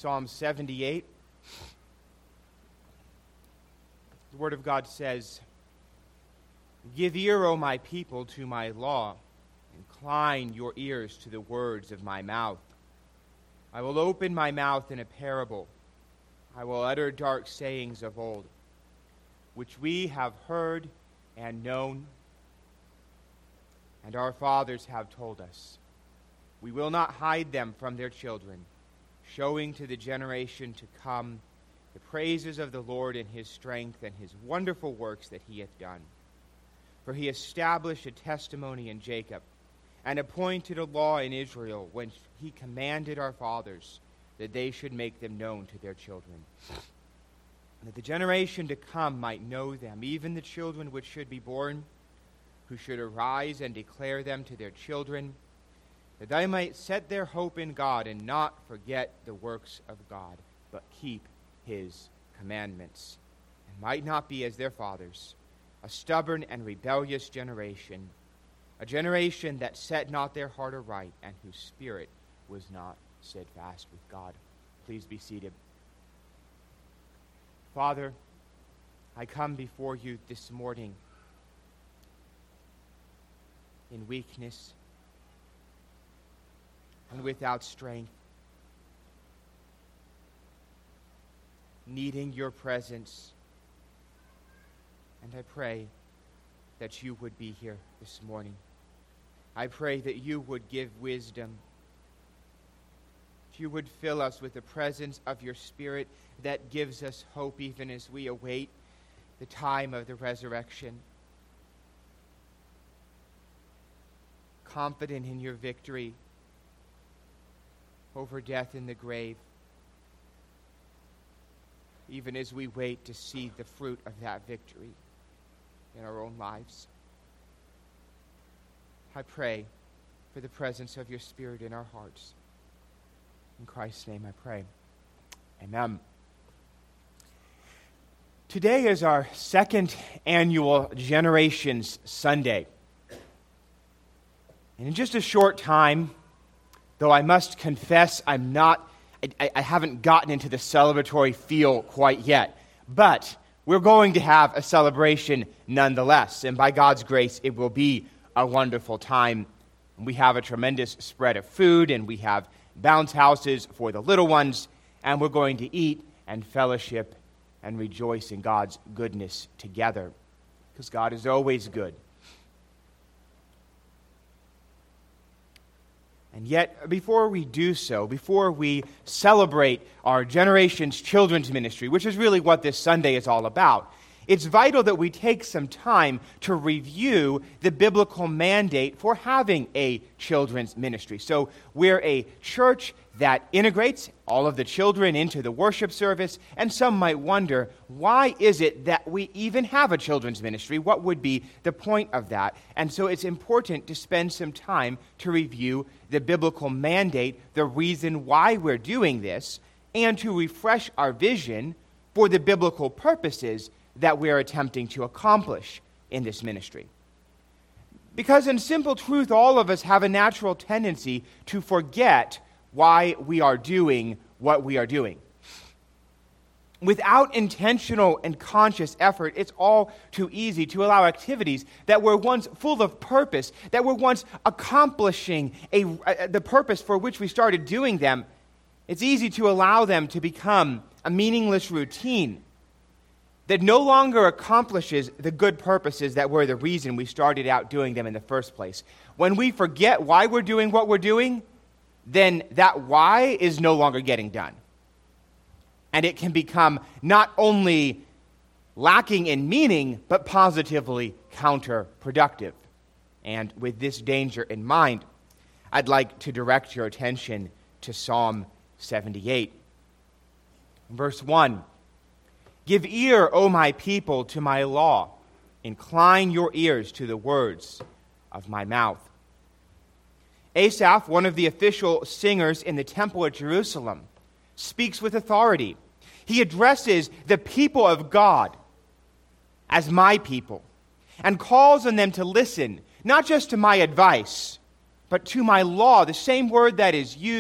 Psalm 78. The Word of God says, "Give ear, O my people, to my law. Incline your ears to the words of my mouth. I will open my mouth in a parable. I will utter dark sayings of old, which we have heard and known, and our fathers have told us. We will not hide them from their children, showing to the generation to come the praises of the Lord and his strength and his wonderful works that he hath done. For he established a testimony in Jacob, and appointed a law in Israel, when he commanded our fathers that they should make them known to their children, that the generation to come might know them, even the children which should be born, who should arise and declare them to their children, that they might set their hope in God and not forget the works of God, but keep his commandments, and might not be as their fathers, a stubborn and rebellious generation, a generation that set not their heart aright, and whose spirit was not steadfast with God." Please be seated. Father, I come before you this morning in weakness and without strength, needing your presence. And I pray that you would be here this morning. I pray that you would give wisdom. That you would fill us with the presence of your Spirit that gives us hope even as we await the time of the resurrection. Confident in your victory over death in the grave, even as we wait to see the fruit of that victory in our own lives. I pray for the presence of your Spirit in our hearts. In Christ's name I pray. Amen. Today is our second annual Generations Sunday. And in just a short time, though I must confess I haven't gotten into the celebratory feel quite yet, but we're going to have a celebration nonetheless, and by God's grace, it will be a wonderful time. We have a tremendous spread of food, and we have bounce houses for the little ones, and we're going to eat and fellowship and rejoice in God's goodness together, because God is always good. And yet, before we do so, before we celebrate our Generations Children's Ministry, which is really what this Sunday is all about, it's vital that we take some time to review the biblical mandate for having a children's ministry. So we're a church that integrates all of the children into the worship service, and some might wonder, why is it that we even have a children's ministry? What would be the point of that? And so it's important to spend some time to review the biblical mandate, the reason why we're doing this, and to refresh our vision for the biblical purposes that we're attempting to accomplish in this ministry. Because in simple truth, all of us have a natural tendency to forget why we are doing what we are doing. Without intentional and conscious effort, it's all too easy to allow activities that were once full of purpose, that were once accomplishing the purpose for which we started doing them, it's easy to allow them to become a meaningless routine that no longer accomplishes the good purposes that were the reason we started out doing them in the first place. When we forget why we're doing what we're doing, then that why is no longer getting done. And it can become not only lacking in meaning, but positively counterproductive. And with this danger in mind, I'd like to direct your attention to Psalm 78. Verse 1, "Give ear, O my people, to my law. Incline your ears to the words of my mouth." Asaph, one of the official singers in the temple at Jerusalem, speaks with authority. He addresses the people of God as my people and calls on them to listen, not just to my advice, but to my law, the same word that is used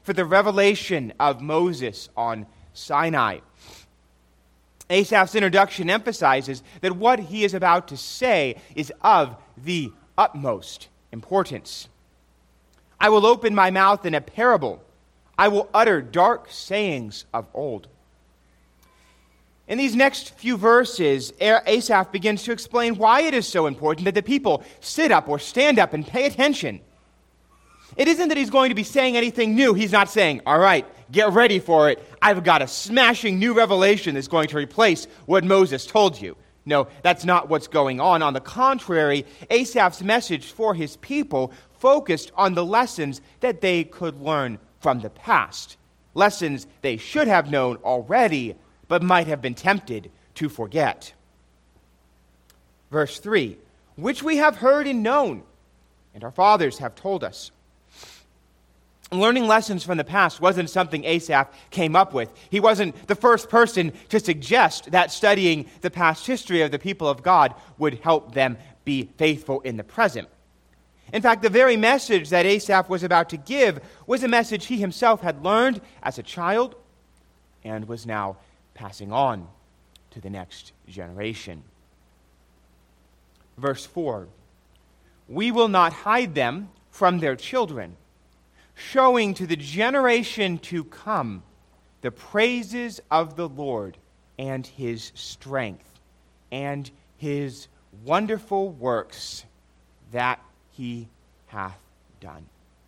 for the revelation of Moses on Sinai. Asaph's introduction emphasizes that what he is about to say is of the utmost importance. I will open my mouth in a parable. I will utter dark sayings of old. In these next few verses, Asaph begins to explain why it is so important that the people sit up or stand up and pay attention. It isn't that he's going to be saying anything new. He's not saying, all right, get ready for it. I've got a smashing new revelation that's going to replace what Moses told you. No, that's not what's going on. On the contrary, Asaph's message for his people focused on the lessons that they could learn from the past. Lessons they should have known already, but might have been tempted to forget. Verse 3, which we have heard and known, and our fathers have told us. Learning lessons from the past wasn't something Asaph came up with. He wasn't the first person to suggest that studying the past history of the people of God would help them be faithful in the present. In fact, the very message that Asaph was about to give was a message he himself had learned as a child and was now passing on to the next generation. Verse 4, we will not hide them from their children, showing to the generation to come the praises of the Lord and his strength and his wonderful works that he hath done.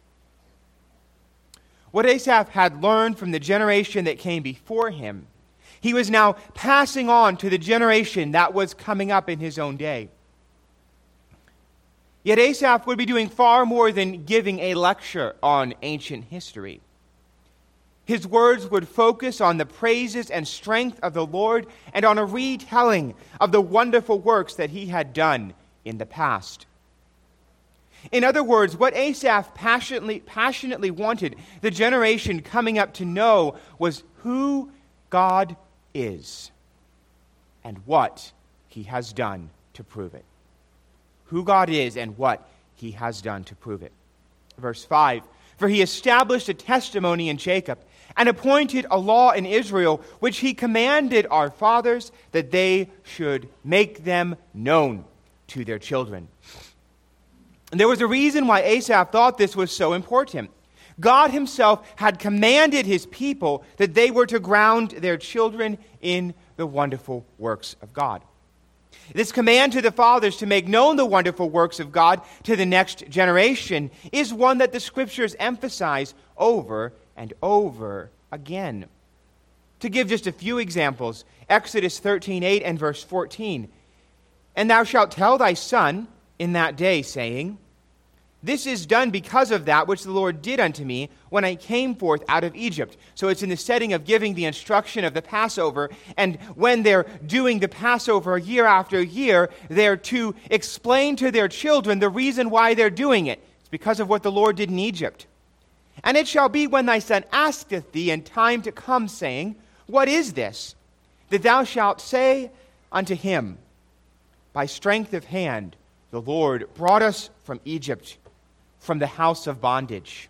What Asaph had learned from the generation that came before him, he was now passing on to the generation that was coming up in his own day. Yet Asaph would be doing far more than giving a lecture on ancient history. His words would focus on the praises and strength of the Lord and on a retelling of the wonderful works that he had done in the past. In other words, what Asaph passionately wanted the generation coming up to know was who God is and what he has done to prove it. Who God is and what he has done to prove it. Verse 5, for he established a testimony in Jacob and appointed a law in Israel, which he commanded our fathers that they should make them known to their children. And there was a reason why Asaph thought this was so important. God himself had commanded his people that they were to ground their children in the wonderful works of God. This command to the fathers to make known the wonderful works of God to the next generation is one that the Scriptures emphasize over and over again. To give just a few examples, Exodus 13:8 and verse 14. And thou shalt tell thy son in that day, saying, this is done because of that which the Lord did unto me when I came forth out of Egypt. So it's in the setting of giving the instruction of the Passover. And when they're doing the Passover year after year, they're to explain to their children the reason why they're doing it. It's because of what the Lord did in Egypt. And it shall be when thy son asketh thee in time to come, saying, what is this? That thou shalt say unto him, by strength of hand the Lord brought us from Egypt, from the house of bondage.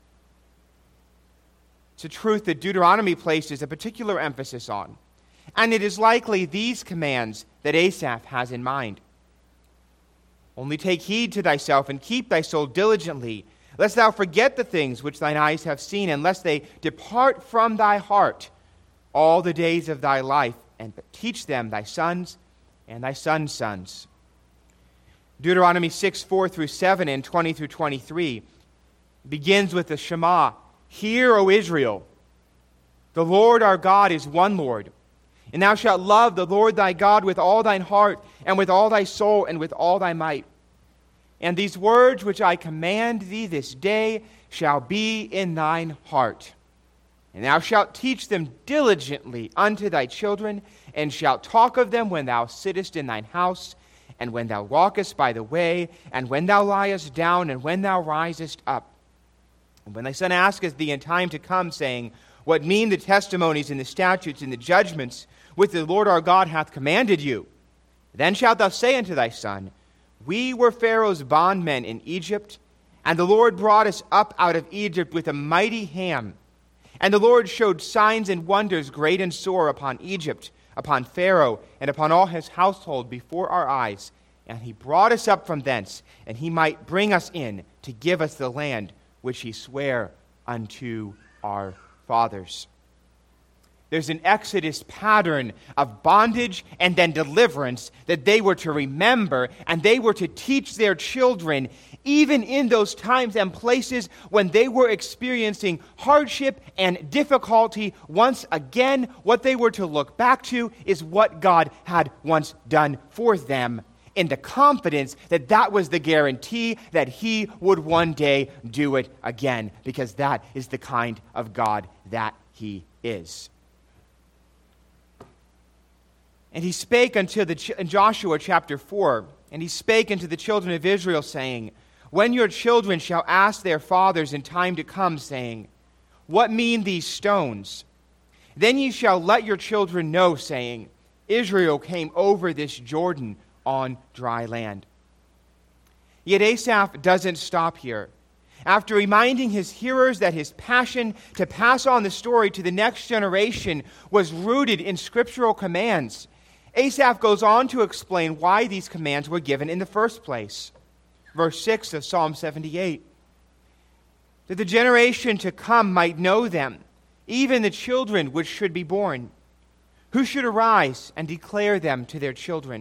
It's a truth that Deuteronomy places a particular emphasis on, and it is likely these commands that Asaph has in mind. Only take heed to thyself and keep thy soul diligently, lest thou forget the things which thine eyes have seen, and lest they depart from thy heart all the days of thy life, and teach them thy sons and thy sons' sons. Deuteronomy 6:4-7 and 20-23 begins with the Shema. Hear, O Israel, the Lord our God is one Lord, and thou shalt love the Lord thy God with all thine heart, and with all thy soul, and with all thy might. And these words which I command thee this day shall be in thine heart. And thou shalt teach them diligently unto thy children, and shalt talk of them when thou sittest in thine house, and when thou walkest by the way, and when thou liest down, and when thou risest up. And when thy son asketh thee in time to come, saying, what mean the testimonies and the statutes and the judgments which the Lord our God hath commanded you? Then shalt thou say unto thy son, we were Pharaoh's bondmen in Egypt, And the Lord brought us up out of Egypt with a mighty hand. And the Lord showed signs and wonders great and sore upon Egypt, upon Pharaoh, and upon all his household before our eyes. And he brought us up from thence, and he might bring us in to give us the land which he sware unto our fathers. There's an Exodus pattern of bondage and then deliverance that they were to remember, and they were to teach their children, even in those times and places when they were experiencing hardship and difficulty. Once again, what they were to look back to is what God had once done for them, in the confidence that that was the guarantee that he would one day do it again, because that is the kind of God that he is. And he spake unto in Joshua chapter 4, and he spake unto the children of Israel, saying, When your children shall ask their fathers in time to come, saying, What mean these stones? Then ye shall let your children know, saying, Israel came over this Jordan on dry land. Yet Asaph doesn't stop here. After reminding his hearers that his passion to pass on the story to the next generation was rooted in scriptural commands, Asaph goes on to explain why these commands were given in the first place. Verse 6 of Psalm 78. That the generation to come might know them, even the children which should be born, who should arise and declare them to their children.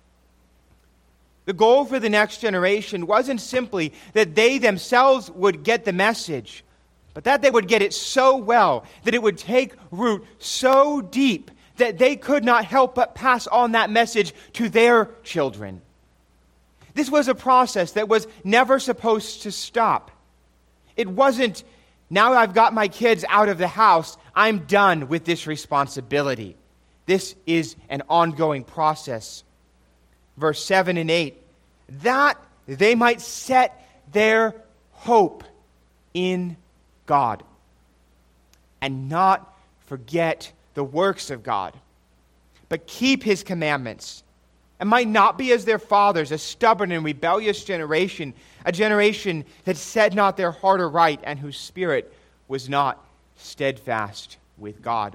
The goal for the next generation wasn't simply that they themselves would get the message, but that they would get it so well, that it would take root so deep that they could not help but pass on that message to their children. This was a process that was never supposed to stop. It wasn't, now I've got my kids out of the house, I'm done with this responsibility. This is an ongoing process. Verse 7 and 8, that they might set their hope in God and not forget the works of God, but keep his commandments, and might not be as their fathers, a stubborn and rebellious generation, a generation that set not their heart aright, and whose spirit was not steadfast with God.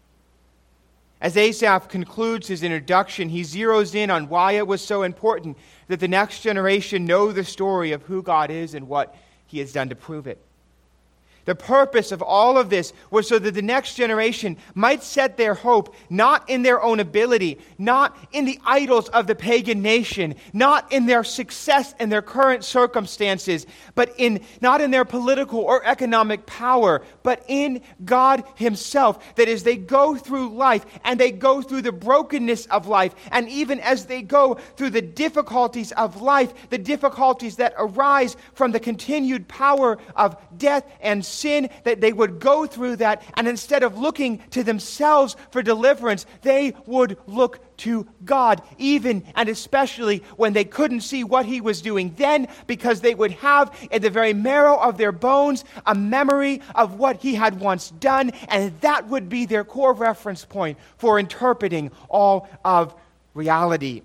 As Asaph concludes his introduction, he zeroes in on why it was so important that the next generation know the story of who God is and what he has done to prove it. The purpose of all of this was so that the next generation might set their hope not in their own ability, not in the idols of the pagan nation, not in their success and their current circumstances, but not in their political or economic power, but in God himself. That as they go through life and they go through the brokenness of life, and even as they go through the difficulties of life, the difficulties that arise from the continued power of death and sin, that they would go through that, and instead of looking to themselves for deliverance, they would look to God, even and especially when they couldn't see what he was doing then, because they would have in the very marrow of their bones a memory of what he had once done, and that would be their core reference point for interpreting all of reality.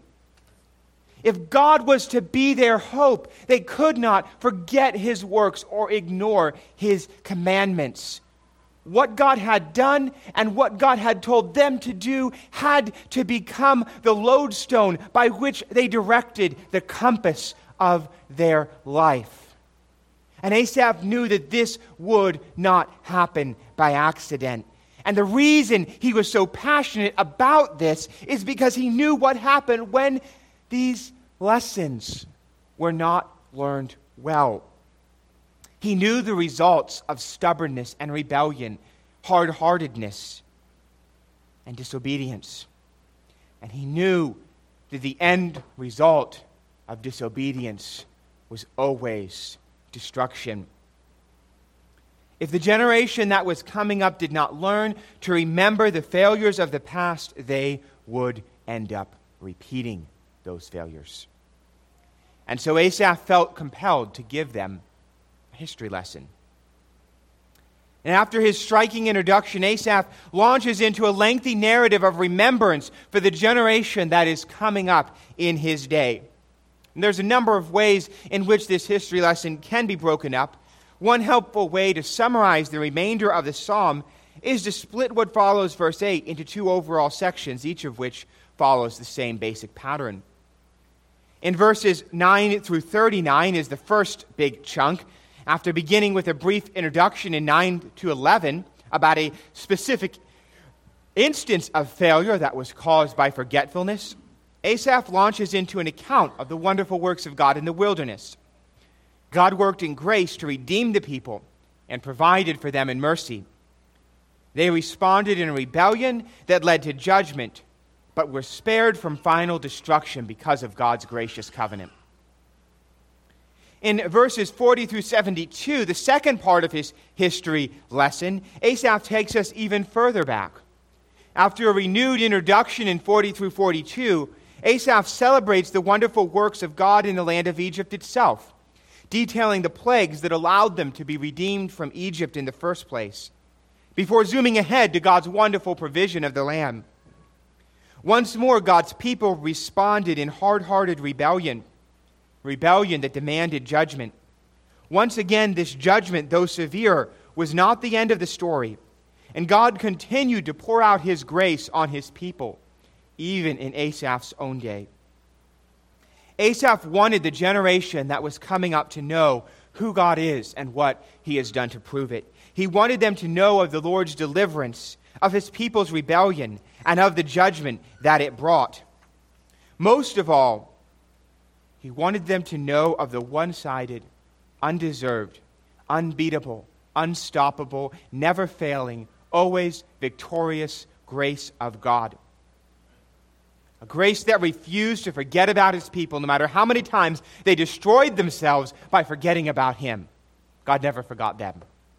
If God was to be their hope, they could not forget his works or ignore his commandments. What God had done and what God had told them to do had to become the lodestone by which they directed the compass of their life. And Asaph knew that this would not happen by accident. And the reason he was so passionate about this is because he knew what happened when these lessons were not learned well. He knew the results of stubbornness and rebellion, hard-heartedness and disobedience. And he knew that the end result of disobedience was always destruction. If the generation that was coming up did not learn to remember the failures of the past, they would end up repeating those failures. And so Asaph felt compelled to give them a history lesson. And after his striking introduction, Asaph launches into a lengthy narrative of remembrance for the generation that is coming up in his day. And there's a number of ways in which this history lesson can be broken up. One helpful way to summarize the remainder of the psalm is to split what follows verse 8 into two overall sections, each of which follows the same basic pattern. In verses 9 through 39 is the first big chunk. After beginning with a brief introduction in 9 to 11 about a specific instance of failure that was caused by forgetfulness, Asaph launches into an account of the wonderful works of God in the wilderness. God worked in grace to redeem the people and provided for them in mercy. They responded in a rebellion that led to judgment, but were spared from final destruction because of God's gracious covenant. In verses 40 through 72, the second part of his history lesson, Asaph takes us even further back. After a renewed introduction in 40 through 42, Asaph celebrates the wonderful works of God in the land of Egypt itself, detailing the plagues that allowed them to be redeemed from Egypt in the first place, before zooming ahead to God's wonderful provision of the land. Once more, God's people responded in hard-hearted rebellion that demanded judgment. Once again, this judgment, though severe, was not the end of the story, and God continued to pour out his grace on his people, even in Asaph's own day. Asaph wanted the generation that was coming up to know who God is and what he has done to prove it. He wanted them to know of the Lord's deliverance, of his people's rebellion, and of the judgment that it brought. Most of all, he wanted them to know of the one-sided, undeserved, unbeatable, unstoppable, never failing, always victorious grace of God. A grace that refused to forget about his people no matter how many times they destroyed themselves by forgetting about him. God never forgot them.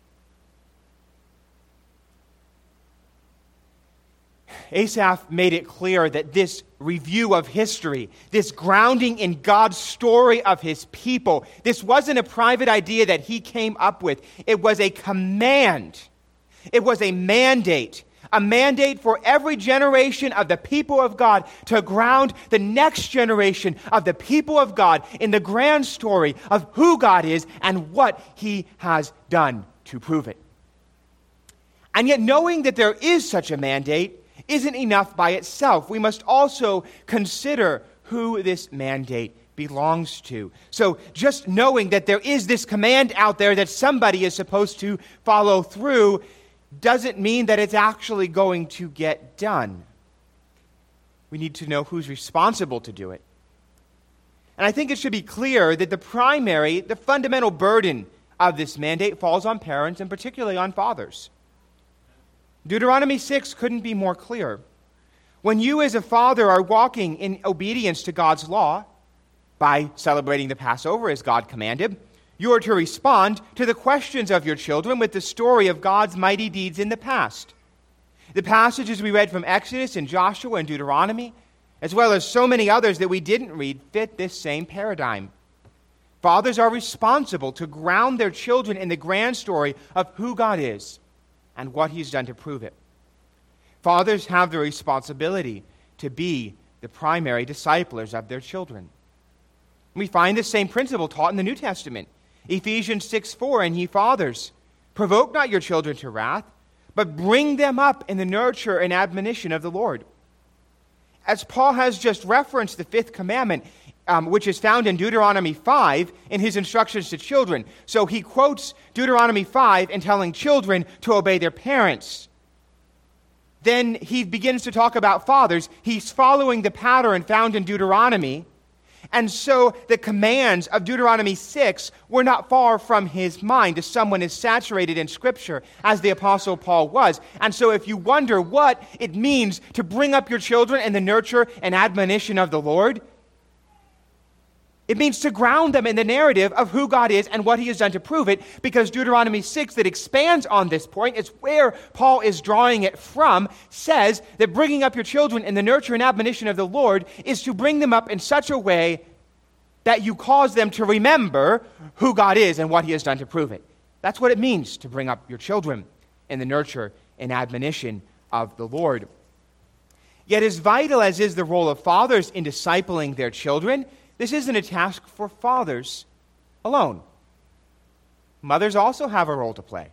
Asaph made it clear that this review of history, this grounding in God's story of his people, this wasn't a private idea that he came up with. It was a command. It was a mandate for every generation of the people of God to ground the next generation of the people of God in the grand story of who God is and what he has done to prove it. And yet, knowing that there is such a mandate isn't enough by itself. We must also consider who this mandate belongs to. So just knowing that there is this command out there that somebody is supposed to follow through doesn't mean that it's actually going to get done. We need to know who's responsible to do it. And I think it should be clear that the fundamental burden of this mandate falls on parents and particularly on fathers. Deuteronomy 6 couldn't be more clear. When you as a father are walking in obedience to God's law by celebrating the Passover as God commanded, you are to respond to the questions of your children with the story of God's mighty deeds in the past. The passages we read from Exodus and Joshua and Deuteronomy, as well as so many others that we didn't read, fit this same paradigm. Fathers are responsible to ground their children in the grand story of who God is and what he's done to prove it. Fathers have the responsibility to be the primary disciplers of their children. We find the same principle taught in the New Testament. Ephesians 6:4, and ye fathers, provoke not your children to wrath, but bring them up in the nurture and admonition of the Lord. As Paul has just referenced the fifth commandment, which is found in Deuteronomy 5 in his instructions to children. So he quotes Deuteronomy 5 in telling children to obey their parents. Then he begins to talk about fathers. He's following the pattern found in Deuteronomy. And so the commands of Deuteronomy 6 were not far from his mind as someone is saturated in Scripture, as the Apostle Paul was. And so if you wonder what it means to bring up your children in the nurture and admonition of the Lord, it means to ground them in the narrative of who God is and what he has done to prove it, because Deuteronomy 6, that expands on this point, it's where Paul is drawing it from, says that bringing up your children in the nurture and admonition of the Lord is to bring them up in such a way that you cause them to remember who God is and what he has done to prove it. That's what it means to bring up your children in the nurture and admonition of the Lord. Yet as vital as is the role of fathers in discipling their children, this isn't a task for fathers alone. Mothers also have a role to play.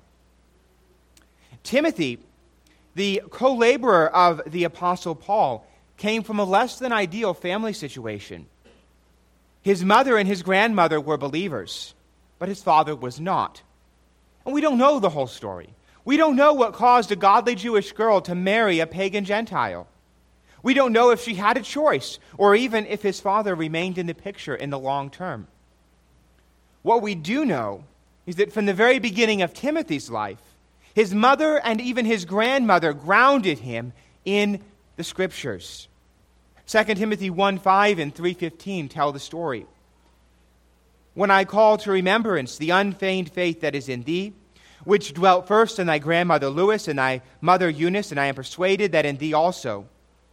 Timothy, the co-laborer of the Apostle Paul, came from a less than ideal family situation. His mother and his grandmother were believers, but his father was not. And we don't know the whole story. We don't know what caused a godly Jewish girl to marry a pagan Gentile. We don't know if she had a choice, or even if his father remained in the picture in the long term. What we do know is that from the very beginning of Timothy's life, his mother and even his grandmother grounded him in the Scriptures. 2 Timothy 1:5 and 3:15 tell the story. When I call to remembrance the unfeigned faith that is in thee, which dwelt first in thy grandmother Lois and thy mother Eunice, and I am persuaded that in thee also.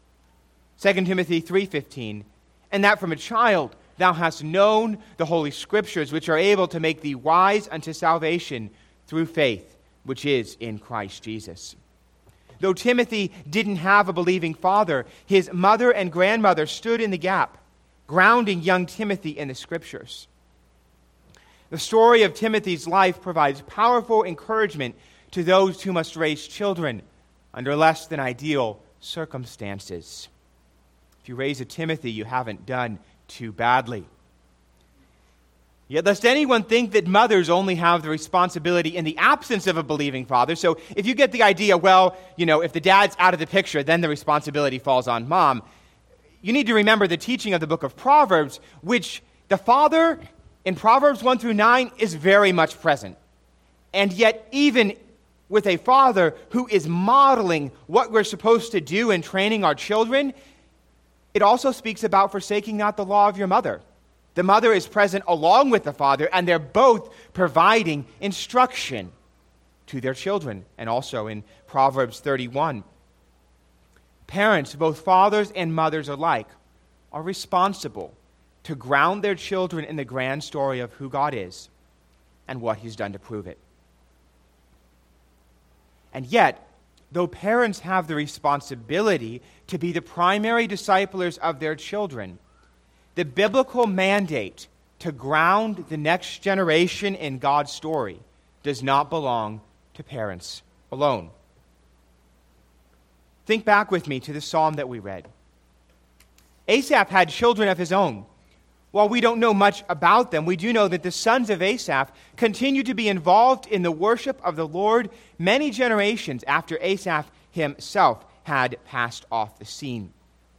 2 Timothy 3:15, and that from a child thou hast known the Holy Scriptures, which are able to make thee wise unto salvation through faith, which is in Christ Jesus. Though Timothy didn't have a believing father, his mother and grandmother stood in the gap, grounding young Timothy in the Scriptures. The story of Timothy's life provides powerful encouragement to those who must raise children under less than ideal circumstances. If you raise a Timothy, you haven't done too badly. Yet lest anyone think that mothers only have the responsibility in the absence of a believing father. So if you get the idea, well, if the dad's out of the picture, then the responsibility falls on mom. You need to remember the teaching of the book of Proverbs, which the father in Proverbs 1 through 9 is very much present. And yet even with a father who is modeling what we're supposed to do in training our children, it also speaks about forsaking not the law of your mother. The mother is present along with the father, and they're both providing instruction to their children. And also in Proverbs 31, parents, both fathers and mothers alike, are responsible to ground their children in the grand story of who God is and what He's done to prove it. And yet, though parents have the responsibility to be the primary disciplers of their children, the biblical mandate to ground the next generation in God's story does not belong to parents alone. Think back with me to the psalm that we read. Asaph had children of his own. While we don't know much about them, we do know that the sons of Asaph continued to be involved in the worship of the Lord many generations after Asaph himself had passed off the scene.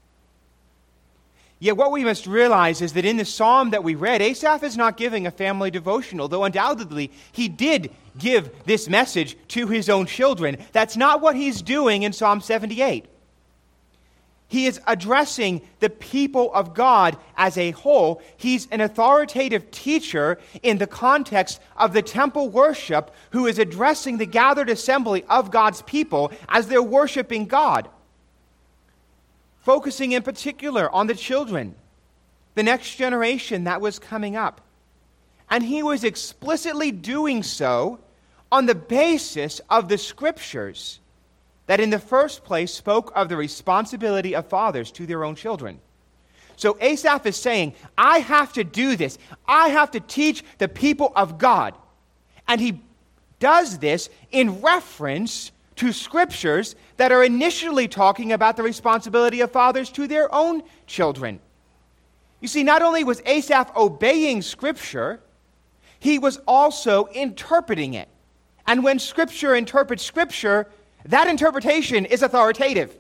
Yet what we must realize is that in the psalm that we read, Asaph is not giving a family devotional, though undoubtedly he did give this message to his own children. That's not what he's doing in Psalm 78. He is addressing the people of God as a whole. He's an authoritative teacher in the context of the temple worship who is addressing the gathered assembly of God's people as they're worshiping God, focusing in particular on the children, the next generation that was coming up. And he was explicitly doing so on the basis of the Scriptures that in the first place spoke of the responsibility of fathers to their own children. So Asaph is saying, I have to do this. I have to teach the people of God. And he does this in reference to Scriptures that are initially talking about the responsibility of fathers to their own children. You see, not only was Asaph obeying Scripture, he was also interpreting it. And when Scripture interprets Scripture, that interpretation is authoritative.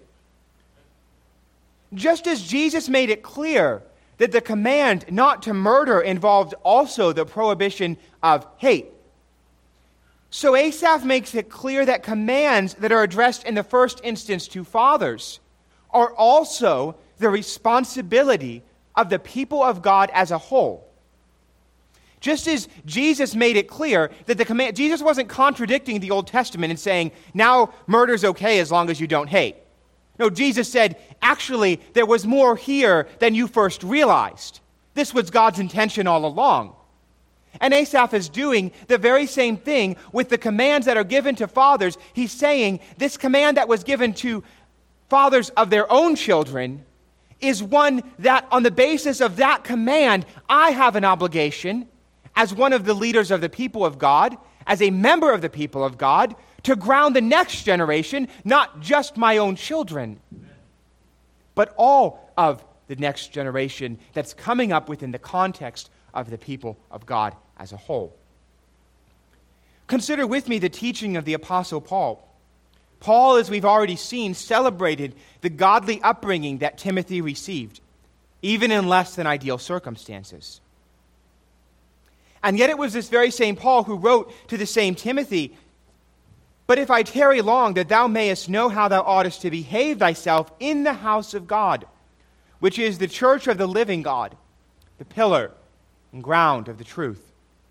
Just as Jesus made it clear that the command not to murder involved also the prohibition of hate, so Asaph makes it clear that commands that are addressed in the first instance to fathers are also the responsibility of the people of God as a whole. Just as Jesus made it clear that the command, Jesus wasn't contradicting the Old Testament and saying, now murder's okay as long as you don't hate. No, Jesus said, actually, there was more here than you first realized. This was God's intention all along. And Asaph is doing the very same thing with the commands that are given to fathers. He's saying this command that was given to fathers of their own children is one that, on the basis of that command, I have an obligation, as one of the leaders of the people of God, as a member of the people of God, to ground the next generation, not just my own children, but all of the next generation that's coming up within the context of the people of God as a whole. Consider with me the teaching of the Apostle Paul. Paul, as we've already seen, celebrated the godly upbringing that Timothy received, even in less than ideal circumstances. And yet it was this very same Paul who wrote to the same Timothy, "But if I tarry long, that thou mayest know how thou oughtest to behave thyself in the house of God, which is the church of the living God, the pillar and ground of the truth."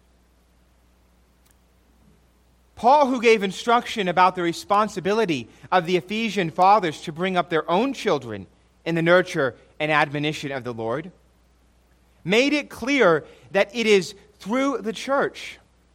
Paul, who gave instruction about the responsibility of the Ephesian fathers to bring up their own children in the nurture and admonition of the Lord, made it clear that it is through the church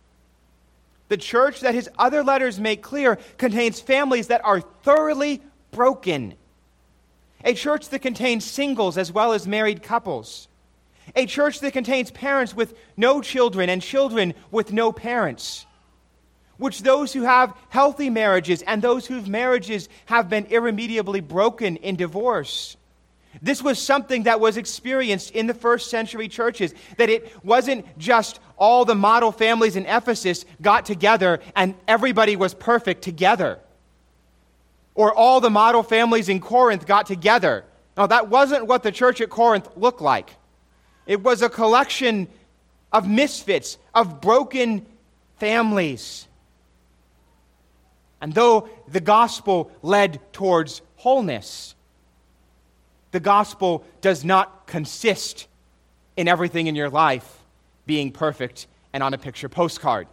that his other letters make clear contains families that are thoroughly broken. A church that contains singles as well as married couples. A church that contains parents with no children and children with no parents. Which those who have healthy marriages and those whose marriages have been irremediably broken in divorce. This was something that was experienced in the first century churches, that it wasn't just all the model families in Ephesus got together and everybody was perfect together. Or all the model families in Corinth got together. No, that wasn't what the church at Corinth looked like. It was a collection of misfits, of broken families. And though the gospel led towards wholeness, the gospel does not consist in everything in your life being perfect and on a picture postcard.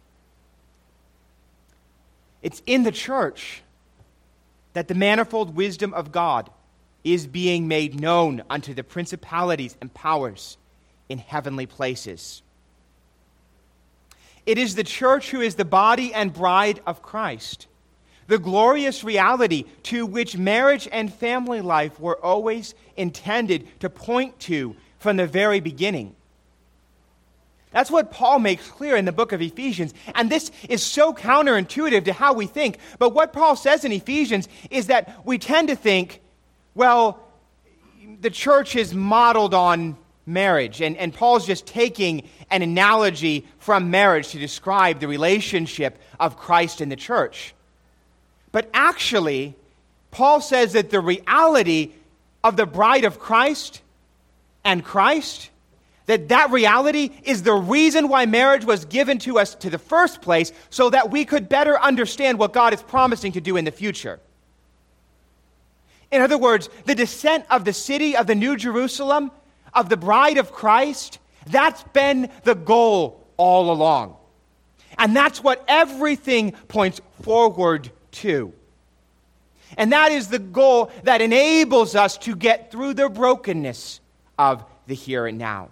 It's in the church that the manifold wisdom of God is being made known unto the principalities and powers in heavenly places. It is the church who is the body and bride of Christ, the glorious reality to which marriage and family life were always intended to point to from the very beginning. That's what Paul makes clear in the book of Ephesians. And this is so counterintuitive to how we think. But what Paul says in Ephesians is that we tend to think, well, the church is modeled on marriage. And Paul's just taking an analogy from marriage to describe the relationship of Christ and the church. But actually, Paul says that the reality of the bride of Christ and Christ, that reality is the reason why marriage was given to us to the first place, so that we could better understand what God is promising to do in the future. In other words, the descent of the city of the New Jerusalem, of the bride of Christ, that's been the goal all along. And that's what everything points forward to. And that is the goal that enables us to get through the brokenness of the here and now.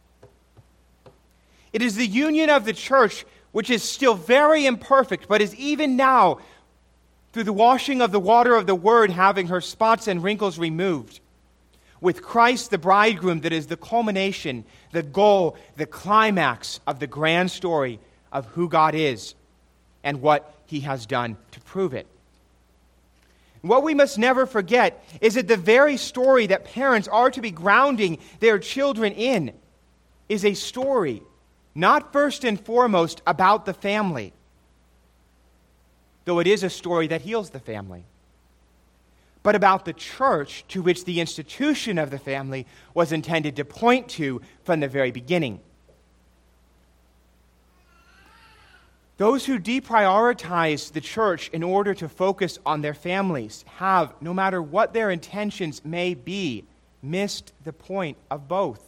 It is the union of the church, which is still very imperfect, but is even now, through the washing of the water of the Word, having her spots and wrinkles removed, with Christ the bridegroom, that is the culmination, the goal, the climax of the grand story of who God is and what He has done to prove it. What we must never forget is that the very story that parents are to be grounding their children in is a story not first and foremost about the family, though it is a story that heals the family, but about the church to which the institution of the family was intended to point to from the very beginning. Those who deprioritize the church in order to focus on their families have, no matter what their intentions may be, missed the point of both.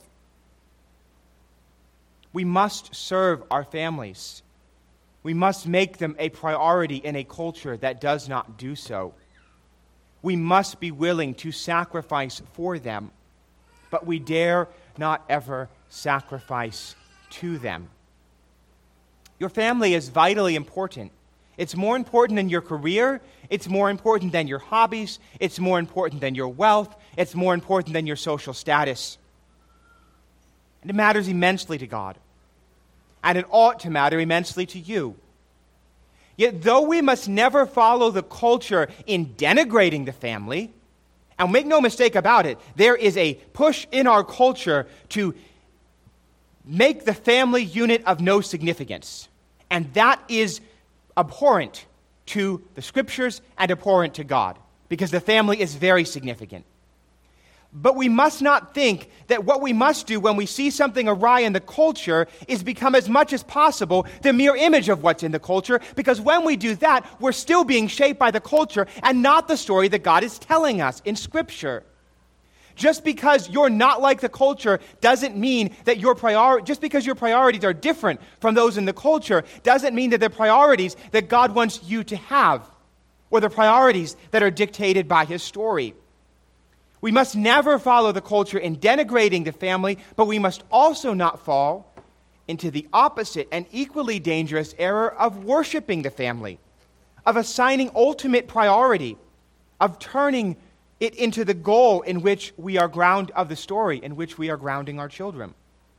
We must serve our families. We must make them a priority in a culture that does not do so. We must be willing to sacrifice for them, but we dare not ever sacrifice to them. Your family is vitally important. It's more important than your career. It's more important than your hobbies. It's more important than your wealth. It's more important than your social status. And it matters immensely to God. And it ought to matter immensely to you. Yet though we must never follow the culture in denigrating the family, and make no mistake about it, there is a push in our culture to make the family unit of no significance. And that is abhorrent to the Scriptures and abhorrent to God, because the family is very significant. But we must not think that what we must do when we see something awry in the culture is become as much as possible the mere image of what's in the culture, because when we do that, we're still being shaped by the culture and not the story that God is telling us in Scripture. Just because you're not like the culture doesn't mean that just because your priorities are different from those in the culture doesn't mean that the priorities that God wants you to have, or the priorities that are dictated by His story. We must never follow the culture in denigrating the family, but we must also not fall into the opposite and equally dangerous error of worshiping the family, of assigning ultimate priority, of turning it into the goal in which we are of the story in which we are grounding our children.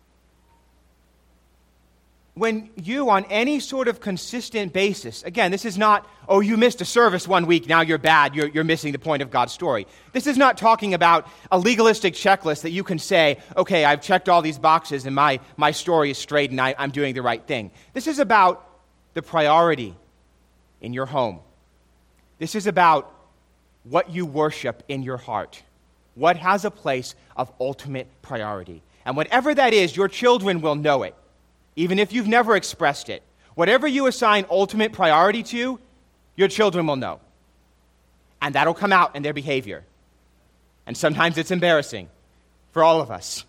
When you, on any sort of consistent basis, again, this is not, oh, you missed a service one week, now you're bad, you're missing the point of God's story. This is not talking about a legalistic checklist that you can say, okay, I've checked all these boxes and my story is straight and I'm doing the right thing. This is about the priority in your home. This is about what you worship in your heart. What has a place of ultimate priority. And whatever that is, your children will know it. Even if you've never expressed it. Whatever you assign ultimate priority to, your children will know. And that'll come out in their behavior. And sometimes it's embarrassing for all of us.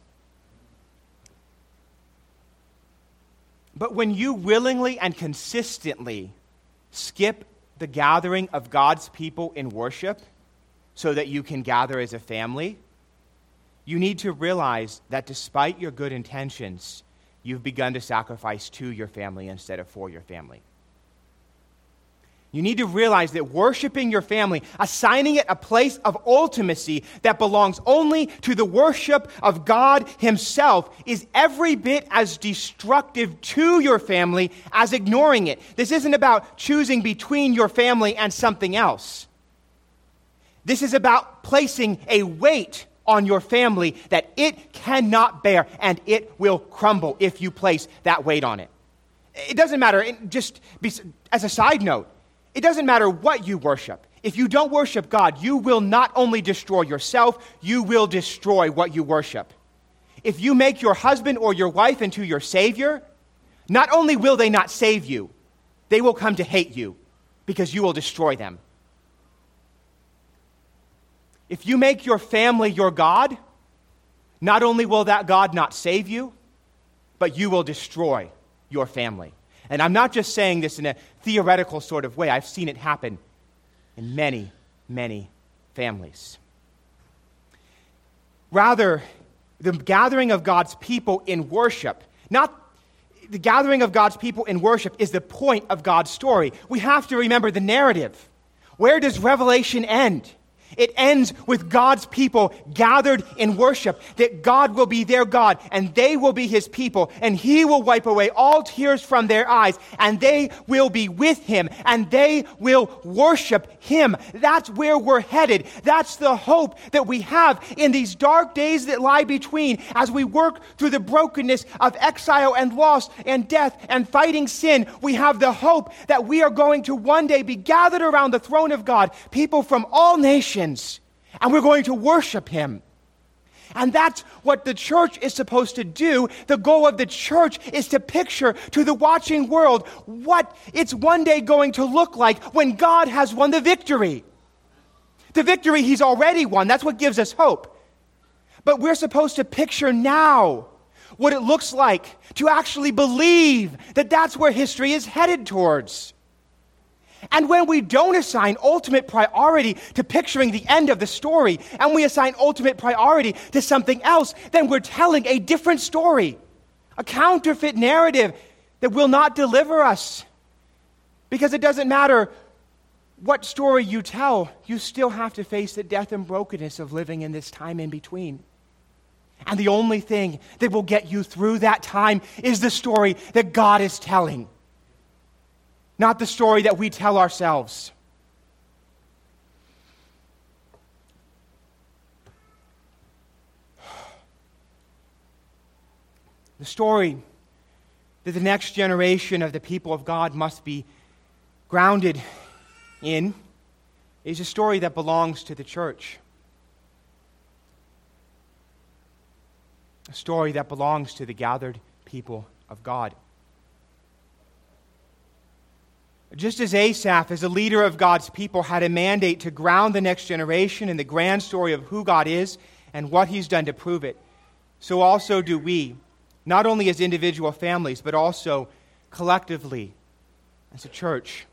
But when you willingly and consistently skip the gathering of God's people in worship so that you can gather as a family, you need to realize that despite your good intentions, you've begun to sacrifice to your family instead of for your family. You need to realize that worshiping your family, assigning it a place of ultimacy that belongs only to the worship of God Himself, is every bit as destructive to your family as ignoring it. This isn't about choosing between your family and something else. This is about placing a weight on your family that it cannot bear, and it will crumble if you place that weight on it. It doesn't matter, as a side note, it doesn't matter what you worship. If you don't worship God, you will not only destroy yourself, you will destroy what you worship. If you make your husband or your wife into your Savior, not only will they not save you, they will come to hate you because you will destroy them. If you make your family your God, not only will that God not save you, but you will destroy your family. And I'm not just saying this in a theoretical sort of way. I've seen it happen in many, many families. Rather, the gathering of God's people in worship, not the gathering of God's people in worship is the point of God's story. We have to remember the narrative. Where does Revelation end? It ends with God's people gathered in worship, that God will be their God and they will be His people, and He will wipe away all tears from their eyes, and they will be with Him and they will worship Him. That's where we're headed. That's the hope that we have in these dark days that lie between as we work through the brokenness of exile and loss and death and fighting sin. We have the hope that we are going to one day be gathered around the throne of God, people from all nations, and we're going to worship Him. And that's what the church is supposed to do. The goal of the church is to picture to the watching world what it's one day going to look like when God has won the victory. The victory He's already won. That's what gives us hope. But we're supposed to picture now what it looks like to actually believe that that's where history is headed towards. And when we don't assign ultimate priority to picturing the end of the story, and we assign ultimate priority to something else, then we're telling a different story, a counterfeit narrative that will not deliver us. Because it doesn't matter what story you tell, you still have to face the death and brokenness of living in this time in between. And the only thing that will get you through that time is the story that God is telling, not the story that we tell ourselves. The story that the next generation of the people of God must be grounded in is a story that belongs to the church. A story that belongs to the gathered people of God. Just as Asaph, as a leader of God's people, had a mandate to ground the next generation in the grand story of who God is and what He's done to prove it, so also do we, not only as individual families, but also collectively as a church.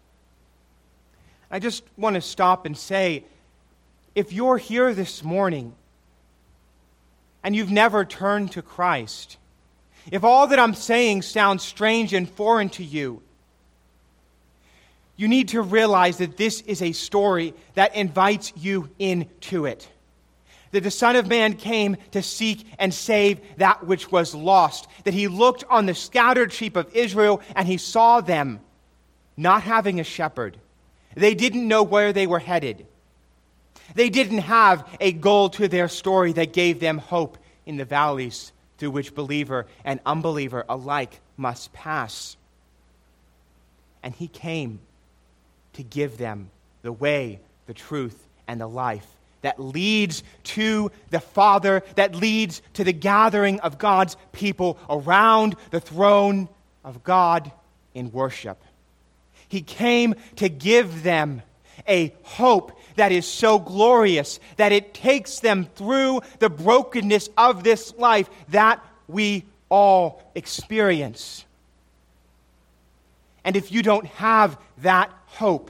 I just want to stop and say, if you're here this morning and you've never turned to Christ, if all that I'm saying sounds strange and foreign to you, you need to realize that this is a story that invites you into it. That the Son of Man came to seek and save that which was lost. That He looked on the scattered sheep of Israel and He saw them not having a shepherd. They didn't know where they were headed. They didn't have a goal to their story that gave them hope in the valleys through which believer and unbeliever alike must pass. And He came to give them the way, the truth, and the life that leads to the Father, that leads to the gathering of God's people around the throne of God in worship. He came to give them a hope that is so glorious that it takes them through the brokenness of this life that we all experience. And if you don't have that hope,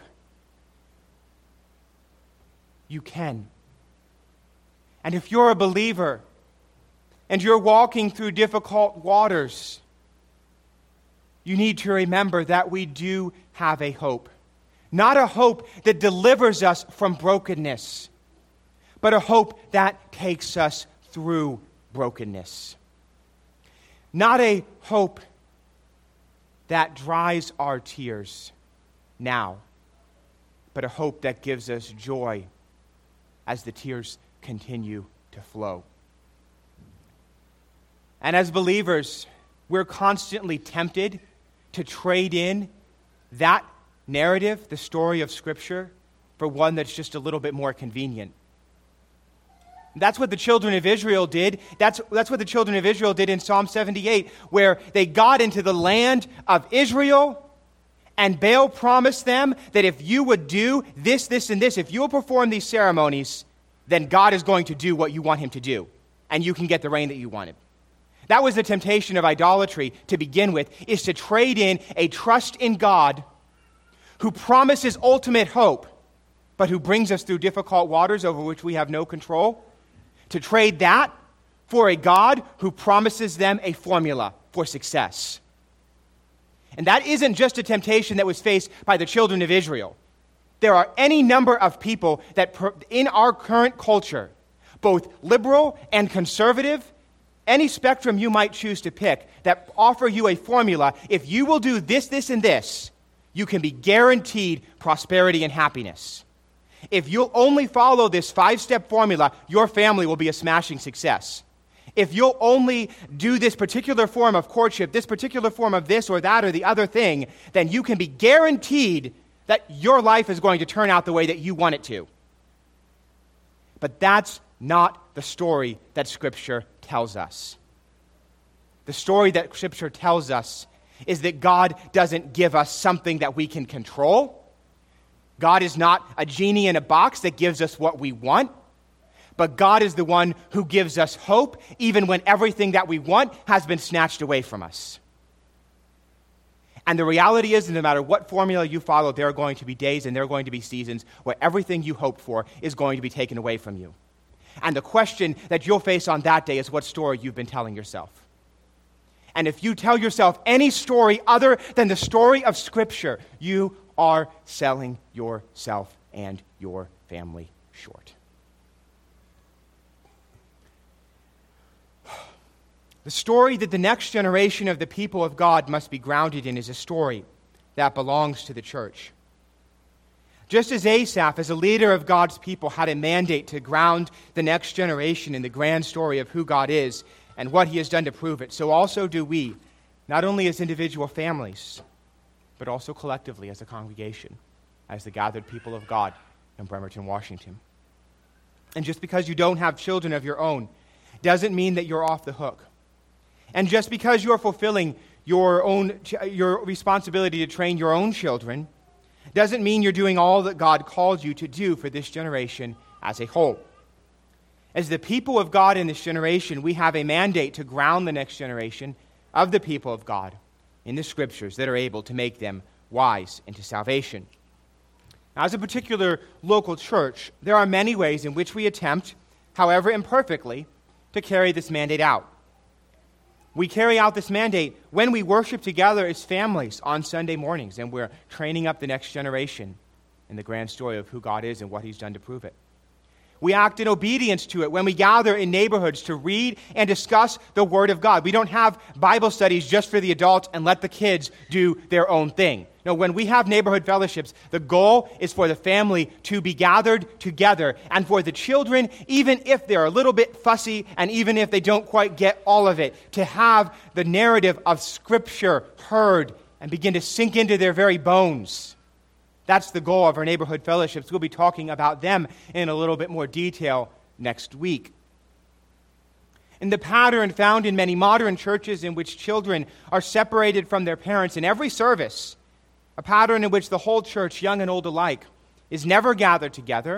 you can. And if you're a believer and you're walking through difficult waters, you need to remember that we do have a hope. Not a hope that delivers us from brokenness, but a hope that takes us through brokenness. Not a hope that dries our tears now, but a hope that gives us joy as the tears continue to flow. And as believers, we're constantly tempted to trade in that narrative, the story of Scripture, for one that's just a little bit more convenient. That's what the children of Israel did. That's what the children of Israel did in Psalm 78, where they got into the land of Israel, and Baal promised them that if you would do this, this, and this, if you will perform these ceremonies, then God is going to do what you want Him to do, and you can get the rain that you wanted. That was the temptation of idolatry to begin with, is to trade in a trust in God who promises ultimate hope, but who brings us through difficult waters over which we have no control, to trade that for a God who promises them a formula for success. And that isn't just a temptation that was faced by the children of Israel. There are any number of people that in our current culture, both liberal and conservative, any spectrum you might choose to pick, that offer you a formula. If you will do this, this, and this, you can be guaranteed prosperity and happiness. If you'll only follow this 5-step formula, your family will be a smashing success. If you'll only do this particular form of courtship, this particular form of this or that or the other thing, then you can be guaranteed that your life is going to turn out the way that you want it to. But that's not the story that Scripture tells us. The story that Scripture tells us is that God doesn't give us something that we can control. God is not a genie in a box that gives us what we want. But God is the one who gives us hope even when everything that we want has been snatched away from us. And the reality is, no matter what formula you follow, there are going to be days and there are going to be seasons where everything you hoped for is going to be taken away from you. And the question that you'll face on that day is what story you've been telling yourself. And if you tell yourself any story other than the story of Scripture, you are selling yourself and your family short. The story that the next generation of the people of God must be grounded in is a story that belongs to the church. Just as Asaph, as a leader of God's people, had a mandate to ground the next generation in the grand story of who God is and what he has done to prove it, so also do we, not only as individual families, but also collectively as a congregation, as the gathered people of God in Bremerton, Washington. And just because you don't have children of your own doesn't mean that you're off the hook. And just because you're fulfilling your responsibility to train your own children doesn't mean you're doing all that God called you to do for this generation as a whole. As the people of God in this generation, we have a mandate to ground the next generation of the people of God in the Scriptures that are able to make them wise into salvation. Now, as a particular local church, there are many ways in which we attempt, however imperfectly, to carry this mandate out. We carry out this mandate when we worship together as families on Sunday mornings, and we're training up the next generation in the grand story of who God is and what he's done to prove it. We act in obedience to it when we gather in neighborhoods to read and discuss the Word of God. We don't have Bible studies just for the adults and let the kids do their own thing. No, when we have neighborhood fellowships, the goal is for the family to be gathered together, and for the children, even if they're a little bit fussy and even if they don't quite get all of it, to have the narrative of Scripture heard and begin to sink into their very bones. That's the goal of our neighborhood fellowships. We'll be talking about them in a little bit more detail next week. In the pattern found in many modern churches in which children are separated from their parents in every service, a pattern in which the whole church, young and old alike, is never gathered together,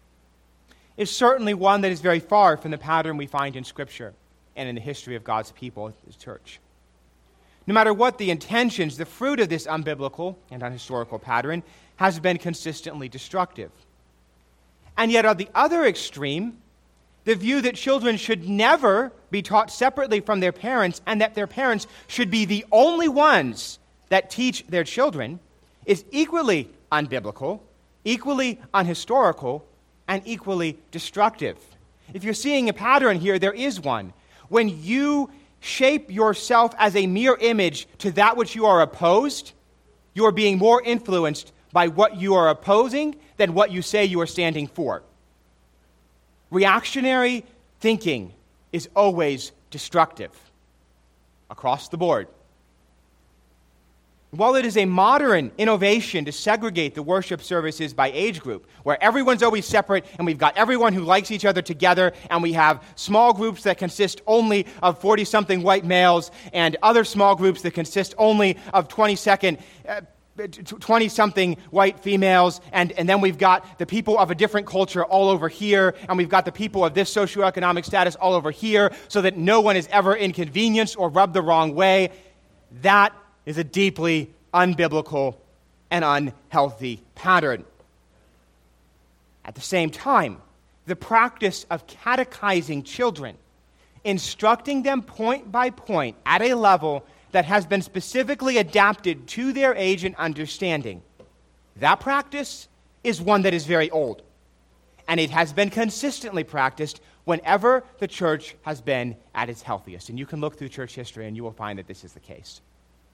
is certainly one that is very far from the pattern we find in Scripture and in the history of God's people, the church. No matter what the intentions, the fruit of this unbiblical and unhistorical pattern has been consistently destructive. And yet, on the other extreme, the view that children should never be taught separately from their parents and that their parents should be the only ones that teach their children is equally unbiblical, equally unhistorical, and equally destructive. If you're seeing a pattern here, there is one. When you shape yourself as a mere image to that which you are opposed, you are being more influenced by what you are opposing than what you say you are standing for. Reactionary thinking is always destructive across the board. While it is a modern innovation to segregate the worship services by age group, where everyone's always separate and we've got everyone who likes each other together, and we have small groups that consist only of 40-something white males and other small groups that consist only of 20-something white females, and then we've got the people of a different culture all over here, and we've got the people of this socioeconomic status all over here, so that no one is ever inconvenienced or rubbed the wrong way. That is a deeply unbiblical and unhealthy pattern. At the same time, the practice of catechizing children, instructing them point by point at a level that has been specifically adapted to their age and understanding, that practice is one that is very old. And it has been consistently practiced whenever the church has been at its healthiest. And you can look through church history and you will find that this is the case.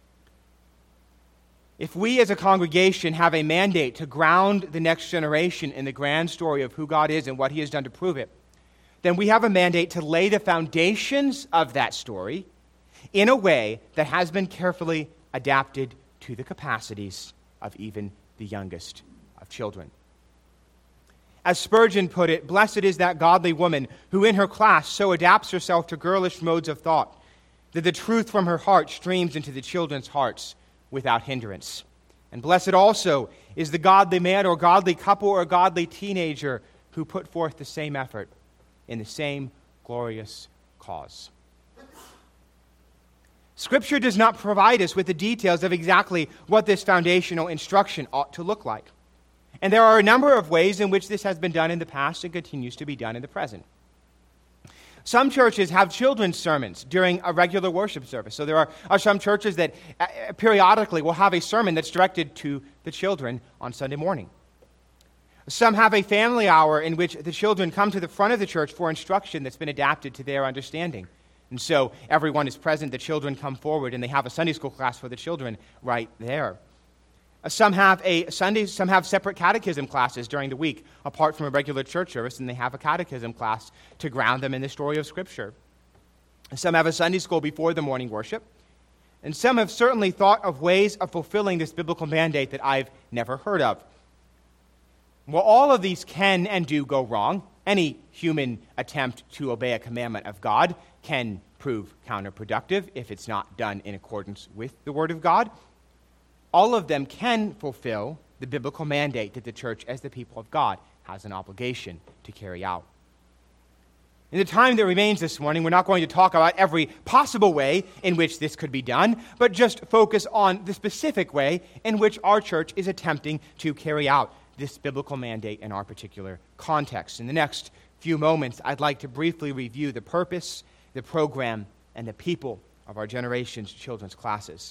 If we as a congregation have a mandate to ground the next generation in the grand story of who God is and what he has done to prove it, then we have a mandate to lay the foundations of that story in a way that has been carefully adapted to the capacities of even the youngest of children. As Spurgeon put it, blessed is that godly woman who in her class so adapts herself to girlish modes of thought that the truth from her heart streams into the children's hearts without hindrance. And blessed also is the godly man or godly couple or godly teenager who put forth the same effort in the same glorious cause. Scripture does not provide us with the details of exactly what this foundational instruction ought to look like. And there are a number of ways in which this has been done in the past and continues to be done in the present. Some churches have children's sermons during a regular worship service. So there are some churches that periodically will have a sermon that's directed to the children on Sunday morning. Some have a family hour in which the children come to the front of the church for instruction that's been adapted to their understanding. And so everyone is present, the children come forward, and they have a Sunday school class for the children right there. Some have separate catechism classes during the week, apart from a regular church service, and they have a catechism class to ground them in the story of Scripture. Some have a Sunday school before the morning worship, and some have certainly thought of ways of fulfilling this biblical mandate that I've never heard of. Well, all of these can and do go wrong. Any human attempt to obey a commandment of God can prove counterproductive if it's not done in accordance with the Word of God. All of them can fulfill the biblical mandate that the church, as the people of God, has an obligation to carry out. In the time that remains this morning, we're not going to talk about every possible way in which this could be done, but just focus on the specific way in which our church is attempting to carry out this biblical mandate in our particular context. In the next few moments, I'd like to briefly review the purpose, the program, and the people of our generation's children's classes.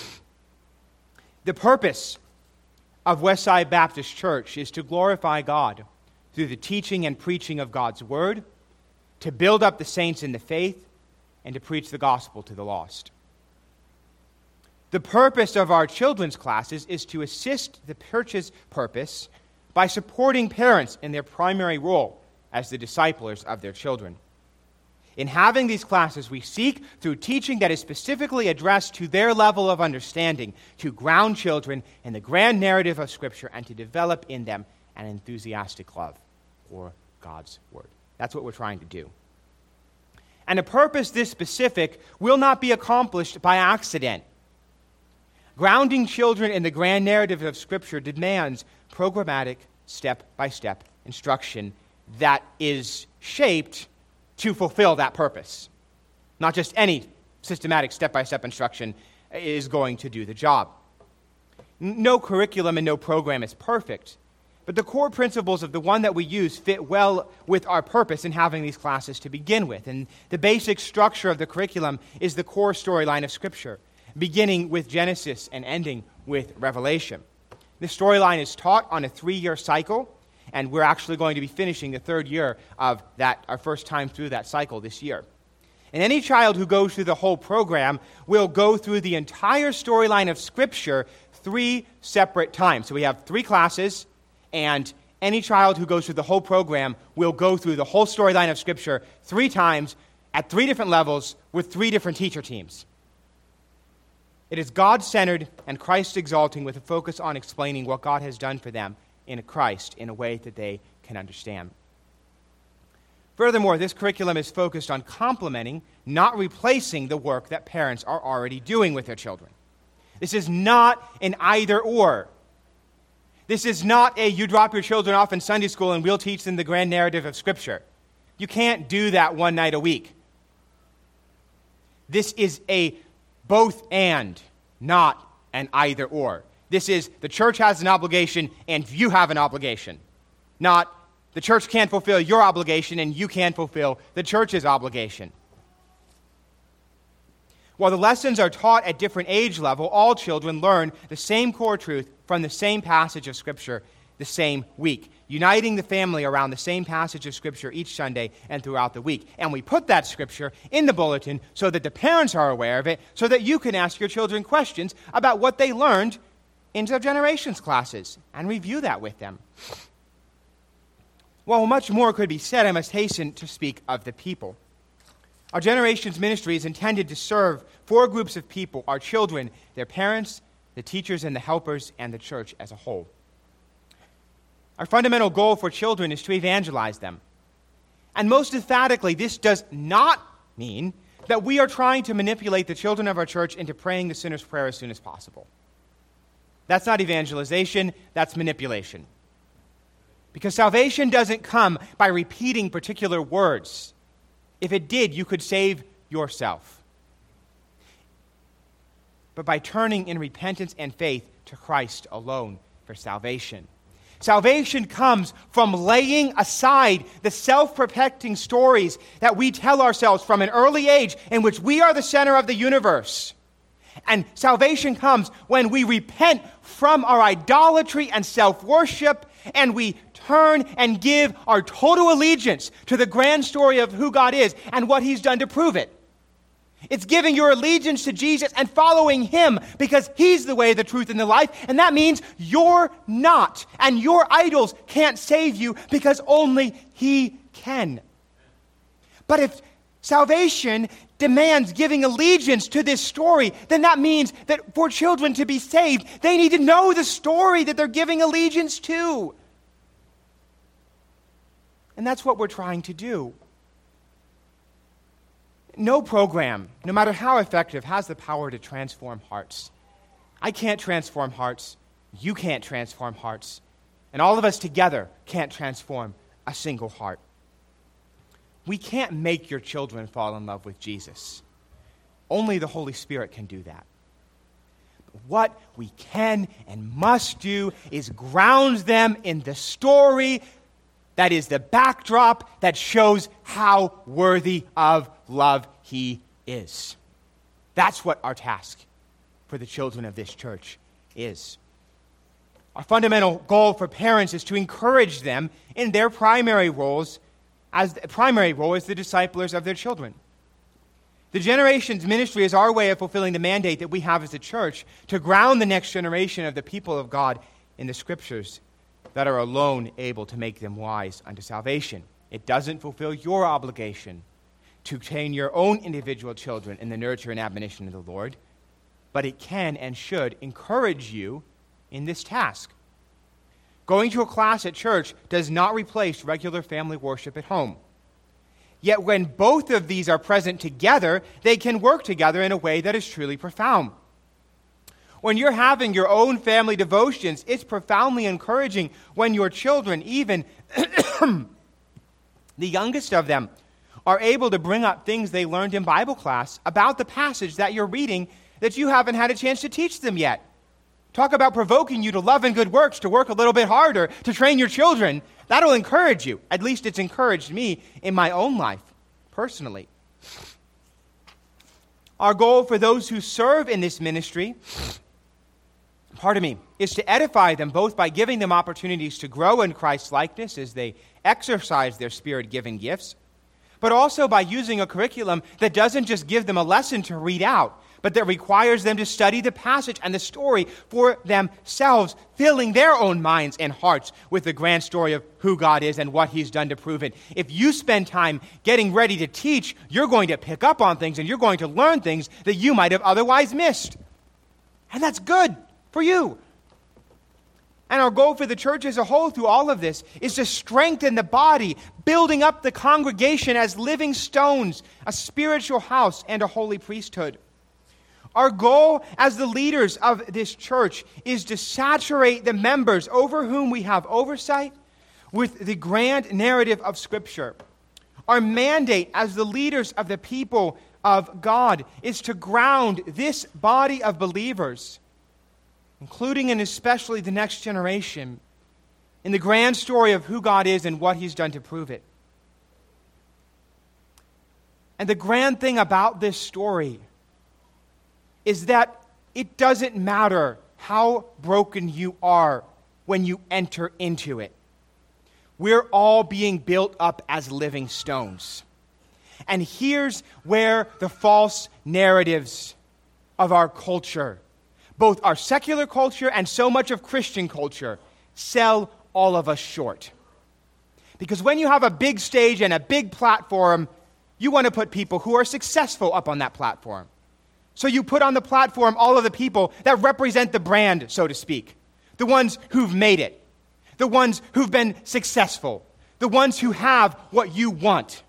The purpose of Westside Baptist Church is to glorify God through the teaching and preaching of God's Word, to build up the saints in the faith, and to preach the gospel to the lost. The purpose of our children's classes is to assist the church's purpose by supporting parents in their primary role as the disciplers of their children. In having these classes, we seek, through teaching that is specifically addressed to their level of understanding, to ground children in the grand narrative of Scripture and to develop in them an enthusiastic love for God's Word. That's what we're trying to do. And a purpose this specific will not be accomplished by accident. Grounding children in the grand narrative of Scripture demands programmatic, step-by-step instruction that is shaped to fulfill that purpose. Not just any systematic step-by-step instruction is going to do the job. No curriculum and no program is perfect, but the core principles of the one that we use fit well with our purpose in having these classes to begin with. And the basic structure of the curriculum is the core storyline of Scripture, beginning with Genesis and ending with Revelation. The storyline is taught on a 3-year cycle, and we're actually going to be finishing the 3rd year of that, our first time through that cycle this year. And any child who goes through the whole program will go through the entire storyline of Scripture 3 separate times. So we have 3 classes, and any child who goes through the whole program will go through the whole storyline of Scripture 3 times at 3 different levels with 3 different teacher teams. It is God-centered and Christ-exalting with a focus on explaining what God has done for them in Christ in a way that they can understand. Furthermore, this curriculum is focused on complementing, not replacing, the work that parents are already doing with their children. This is not an either-or. This is not a you drop your children off in Sunday school and we'll teach them the grand narrative of Scripture. You can't do that one night a week. This is a both and, not an either or. This is the church has an obligation and you have an obligation. Not the church can't fulfill your obligation and you can't fulfill the church's obligation. While the lessons are taught at different age level, all children learn the same core truth from the same passage of Scripture the same week, uniting the family around the same passage of Scripture each Sunday and throughout the week. And we put that Scripture in the bulletin so that the parents are aware of it, so that you can ask your children questions about what they learned in their generations classes and review that with them. While much more could be said, I must hasten to speak of the people. Our generations ministry is intended to serve 4 groups of people: our children, their parents, the teachers and the helpers, and the church as a whole. Our fundamental goal for children is to evangelize them. And most emphatically, this does not mean that we are trying to manipulate the children of our church into praying the sinner's prayer as soon as possible. That's not evangelization, that's manipulation. Because salvation doesn't come by repeating particular words. If it did, you could save yourself. But by turning in repentance and faith to Christ alone for salvation. Salvation comes from laying aside the self-protecting stories that we tell ourselves from an early age in which we are the center of the universe. And salvation comes when we repent from our idolatry and self-worship, and we turn and give our total allegiance to the grand story of who God is and what He's done to prove it. It's giving your allegiance to Jesus and following Him because He's the way, the truth, and the life. And that means you're not. And your idols can't save you because only He can. But if salvation demands giving allegiance to this story, then that means that for children to be saved, they need to know the story that they're giving allegiance to. And that's what we're trying to do. No program, no matter how effective, has the power to transform hearts. I can't transform hearts. You can't transform hearts. And all of us together can't transform a single heart. We can't make your children fall in love with Jesus. Only the Holy Spirit can do that. But what we can and must do is ground them in the story that is the backdrop that shows how worthy of love He is. That's what our task for the children of this church is. Our fundamental goal for parents is to encourage them in their primary role as the disciplers of their children. The Generations Ministry is our way of fulfilling the mandate that we have as a church to ground the next generation of the people of God in the Scriptures that are alone able to make them wise unto salvation. It doesn't fulfill your obligation to train your own individual children in the nurture and admonition of the Lord, but it can and should encourage you in this task. Going to a class at church does not replace regular family worship at home. Yet when both of these are present together, they can work together in a way that is truly profound. When you're having your own family devotions, it's profoundly encouraging when your children, even the youngest of them, are able to bring up things they learned in Bible class about the passage that you're reading that you haven't had a chance to teach them yet. Talk about provoking you to love and good works, to work a little bit harder, to train your children. That'll encourage you. At least it's encouraged me in my own life, personally. Our goal for those who serve in this ministry, is to edify them both by giving them opportunities to grow in Christ's likeness as they exercise their Spirit-given gifts, but also by using a curriculum that doesn't just give them a lesson to read out, but that requires them to study the passage and the story for themselves, filling their own minds and hearts with the grand story of who God is and what He's done to prove it. If you spend time getting ready to teach, you're going to pick up on things and you're going to learn things that you might have otherwise missed. And that's good for you. And our goal for the church as a whole through all of this is to strengthen the body, building up the congregation as living stones, a spiritual house, and a holy priesthood. Our goal as the leaders of this church is to saturate the members over whom we have oversight with the grand narrative of Scripture. Our mandate as the leaders of the people of God is to ground this body of believers, including and especially the next generation, in the grand story of who God is and what He's done to prove it. And the grand thing about this story is that it doesn't matter how broken you are when you enter into it. We're all being built up as living stones. And here's where the false narratives of our culture, both our secular culture and so much of Christian culture, sell all of us short. Because when you have a big stage and a big platform, you want to put people who are successful up on that platform. So you put on the platform all of the people that represent the brand, so to speak. The ones who've made it. The ones who've been successful. The ones who have what you want.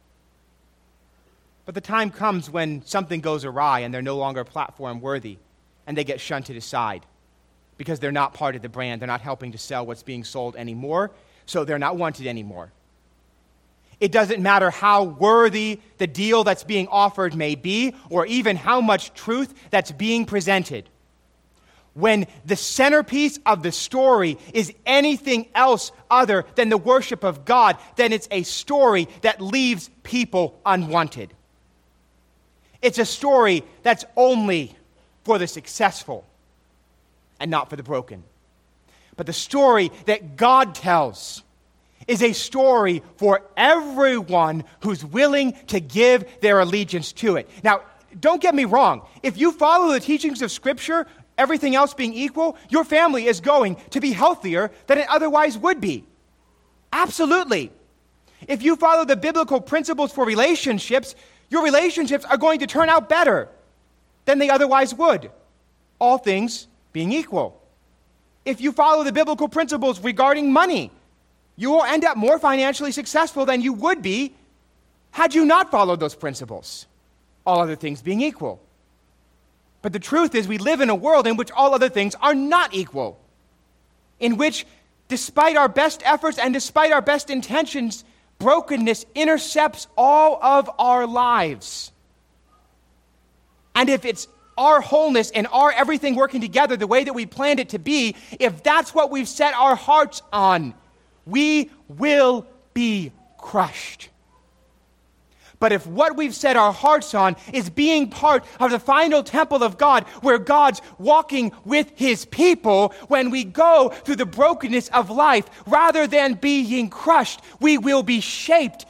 But the time comes when something goes awry and they're no longer platform worthy and they get shunted aside because they're not part of the brand. They're not helping to sell what's being sold anymore, so they're not wanted anymore. It doesn't matter how worthy the deal that's being offered may be, or even how much truth that's being presented. when the centerpiece of the story is anything else other than the worship of God, then it's a story that leaves people unwanted. It's a story that's only for the successful and not for the broken. But the story that God tells is a story for everyone who's willing to give their allegiance to it. Now, don't get me wrong. If you follow the teachings of Scripture, everything else being equal, your family is going to be healthier than it otherwise would be. Absolutely. If you follow the biblical principles for relationships, your relationships are going to turn out better than they otherwise would, all things being equal. If you follow the biblical principles regarding money, you will end up more financially successful than you would be had you not followed those principles, all other things being equal. But the truth is, we live in a world in which all other things are not equal, in which, despite our best efforts and despite our best intentions, brokenness intercepts all of our lives. And if it's our wholeness and our everything working together the way that we planned it to be, if that's what we've set our hearts on, we will be crushed. But if what we've set our hearts on is being part of the final temple of God, where God's walking with his people, when we go through the brokenness of life, rather than being crushed, we will be shaped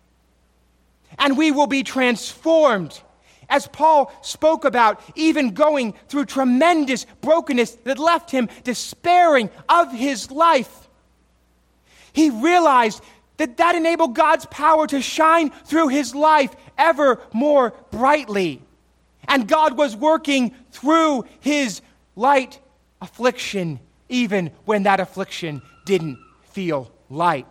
and we will be transformed. As Paul spoke about, even going through tremendous brokenness that left him despairing of his life, he realized that enabled God's power to shine through his life ever more brightly. And God was working through his light affliction, even when that affliction didn't feel light.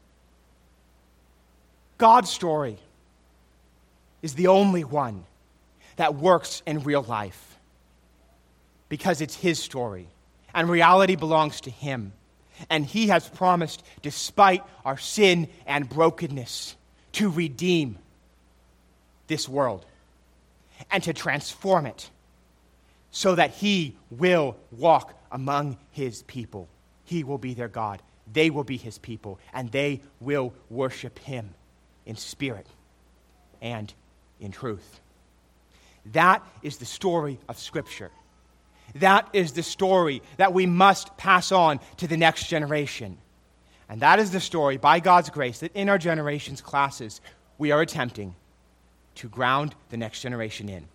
God's story is the only one that works in real life, because it's his story, and reality belongs to him. And he has promised, despite our sin and brokenness, to redeem this world and to transform it so that he will walk among his people. He will be their God. They will be his people, and they will worship him in spirit and in truth. That is the story of Scripture. That is the story that we must pass on to the next generation. And that is the story, by God's grace, that in our generation's classes, we are attempting to ground the next generation in.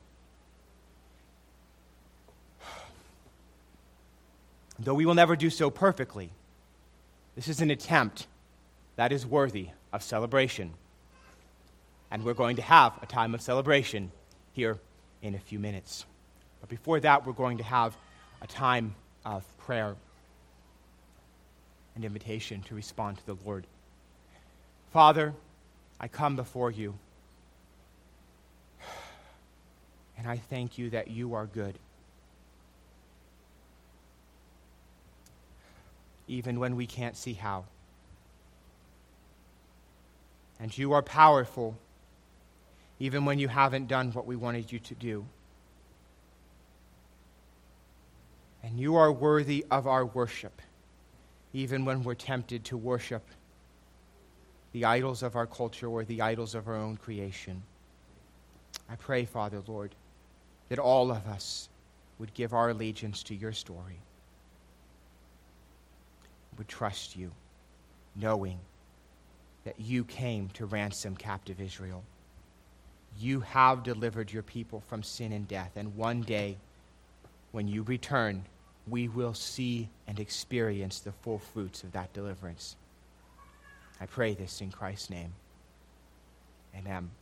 Though we will never do so perfectly, this is an attempt that is worthy of celebration. And we're going to have a time of celebration here in a few minutes. But before that, we're going to have a time of prayer and invitation to respond to the Lord. Father, I come before you, and I thank you that you are good. Even when we can't see how. And you are powerful, even when you haven't done what we wanted you to do. And you are worthy of our worship, even when we're tempted to worship the idols of our culture or the idols of our own creation. I pray, Father, Lord, that all of us would give our allegiance to your story, would trust you, knowing that you came to ransom captive Israel. You have delivered your people from sin and death, and one day, when you return, we will see and experience the full fruits of that deliverance. I pray this in Christ's name. Amen.